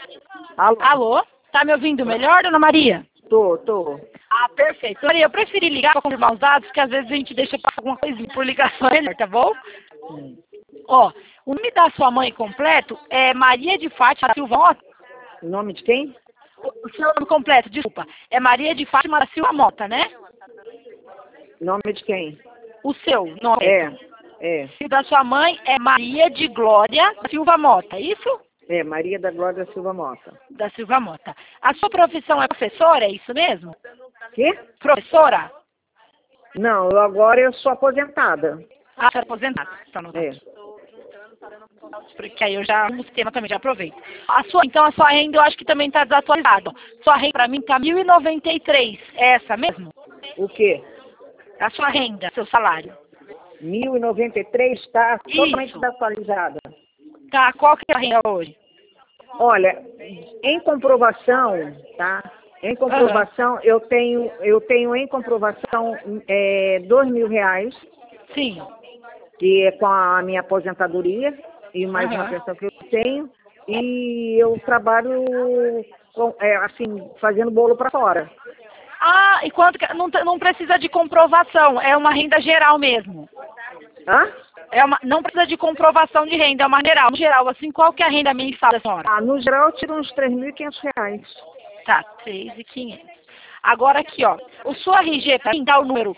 Alô? Alô? Tá me ouvindo melhor, dona Maria? Tô. Ah, perfeito. Maria, eu preferi ligar para confirmar os dados, porque às vezes a gente deixa passar alguma coisinha por ligação, tá bom? Ó, o nome da sua mãe completo é Maria de Fátima da Silva Mota. O nome de quem? O seu nome completo, desculpa, é Maria de Fátima da Silva Mota, né? Nome de quem? O seu nome. É. E o da sua mãe é Maria de Glória da Silva Mota, é isso? É, Maria da Glória Silva Mota. Da Silva Mota. A sua profissão é professora, é isso mesmo? Quê? Professora? Não, eu sou aposentada. Ah, você é aposentada. Então, não tá. É. Porque aí eu já, no sistema também já aproveito. Então a sua renda eu acho que também está desatualizada. Sua renda para mim está 1.093. É essa mesmo? O quê? A sua renda, seu salário. 1093 está totalmente Isso. desatualizada. Tá, qual que é a renda hoje? Olha, em comprovação, tá? Em comprovação, eu tenho em comprovação R$ 2.000, Sim. que é com a minha aposentadoria, e mais uma pensão que eu tenho, e eu trabalho assim, fazendo bolo para fora. Ah, e quanto que, não precisa de comprovação, é uma renda geral mesmo. Hã? Não precisa de comprovação de renda, é uma geral. No geral, assim, qual que é a renda mensal da senhora? Ah, no geral eu tiro uns R$ 3.500. Tá, 3.500. Agora aqui, ó, o seu RG para mim dá o número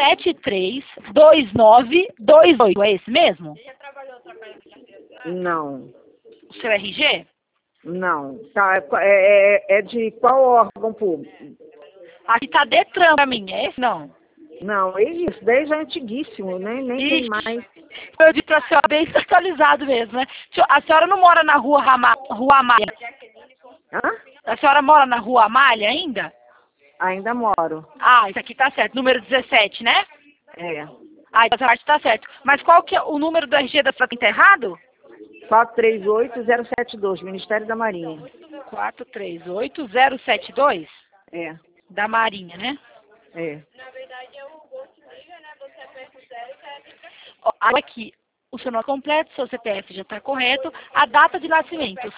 732928, é esse mesmo? Não, O seu RG? não. Tá, é de qual órgão público? Aqui tá Detran pra mim, é esse não? Não, é isso, daí já é antiguíssimo, nem tem mais. Eu disse pra senhora bem atualizado mesmo, né? A senhora não mora na rua Amália? Hã? A senhora mora na rua Amália ainda? Ainda moro. Ah, isso aqui tá certo, número 17, né? É. Ah, então essa parte tá certo. Mas qual que é o número do RG da sua tá errado? 438072, Ministério da Marinha. 438072? É. Da Marinha, né? É. Ó, aqui, o seu nome completo, seu CPF já está correto. A data de nascimento,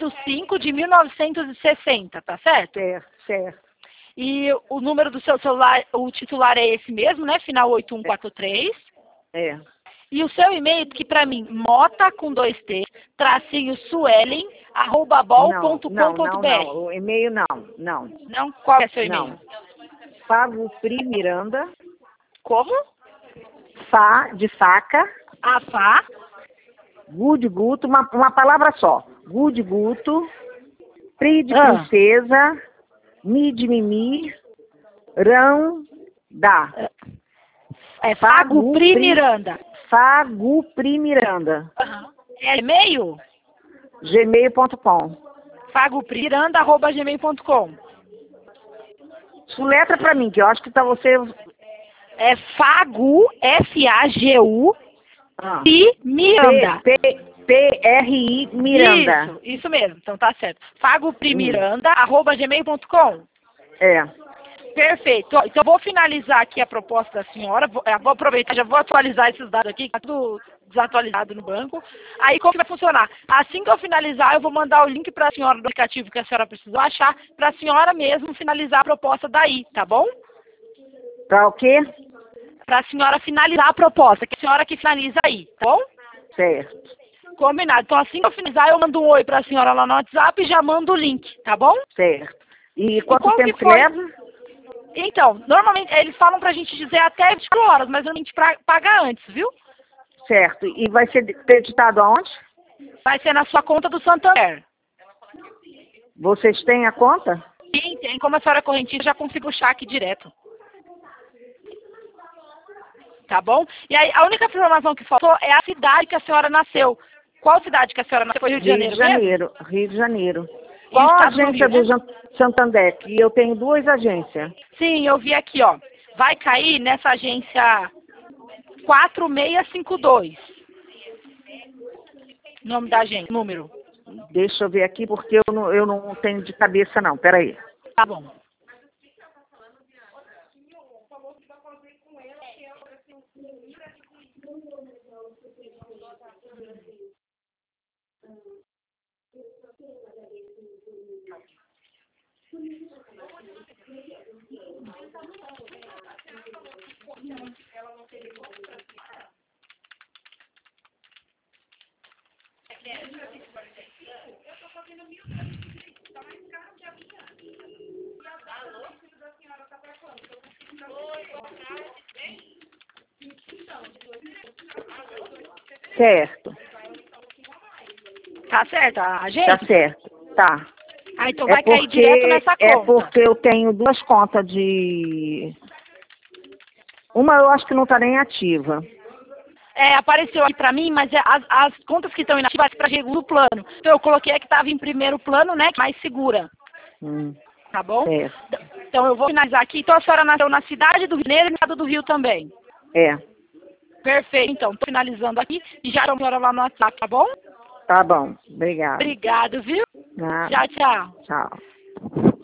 7/5/1960, tá certo? Certo. E o número do seu celular, o titular é esse mesmo, né? Final 8143. É. E o seu e-mail, que para mim, mota com 2 T, tracinho suelen, arroba bol.com.br. Não. O e-mail não. Não? Qual é seu e-mail? Não. Fábio Pri Miranda. Como? Fá de faca. Afá. Gu de guto, uma palavra só. Gu de guto. Pri de princesa. Mi de mimi. Rão da. É Fago Pri Miranda. Fago Pri Miranda. É e-mail? gmail.com. fagopriranda@gmail.com. Soletra pra mim, que eu acho que tá você... É Fagu, Fagu, Pri Miranda. Pri Miranda. Isso mesmo, então tá certo. fagoprimiranda@gmail.com. É. Perfeito. Ó, então, eu vou finalizar aqui a proposta da senhora. Vou aproveitar, já vou atualizar esses dados aqui, que tá tudo desatualizado no banco. Aí, como que vai funcionar? Assim que eu finalizar, eu vou mandar o link para a senhora do aplicativo que a senhora precisou achar, para a senhora mesmo finalizar a proposta daí, tá bom? Pra o quê? Para a senhora finalizar a proposta, que a senhora que finaliza aí, tá bom? Certo. Combinado. Então, assim que eu finalizar, eu mando um oi para a senhora lá no WhatsApp e já mando o link, tá bom? Certo. E quanto tempo que foi? leva? Então, normalmente, eles falam pra gente dizer até 24 horas, mas a gente paga antes, viu? Certo. E vai ser creditado aonde? Vai ser na sua conta do Santander. Vocês têm a conta? Sim, tem. Como a senhora é correntina, já consigo puxar aqui direto. Tá bom? E aí, a única informação que faltou é a cidade que a senhora nasceu. Qual cidade que a senhora nasceu? Foi Rio de Janeiro mesmo? Rio de Janeiro. Qual a agência do Santander? Que eu tenho 2 agências. Sim, eu vi aqui, ó. Vai cair nessa agência 4652. Nome da agência, número. Deixa eu ver aqui, porque eu não tenho de cabeça, não. Peraí. Tá bom. Certo. Tá certo, a Tá gente? certo. Tá. Ah, então vai cair direto nessa conta. É porque eu tenho duas contas de... Uma eu acho que não está nem ativa. Apareceu aqui pra mim, mas as contas que estão inativas para segundo plano. Então eu coloquei a que estava em primeiro plano, né, que é mais segura. Tá bom? Certo. Então eu vou finalizar aqui. Então a senhora nasceu na cidade do Rio de Janeiro e no estado do Rio também. É. Perfeito, então. Estou finalizando aqui e já chamo a senhora lá no WhatsApp, tá bom? Tá bom. Obrigada. Obrigado, viu? Nada. Tchau, tchau. Tchau.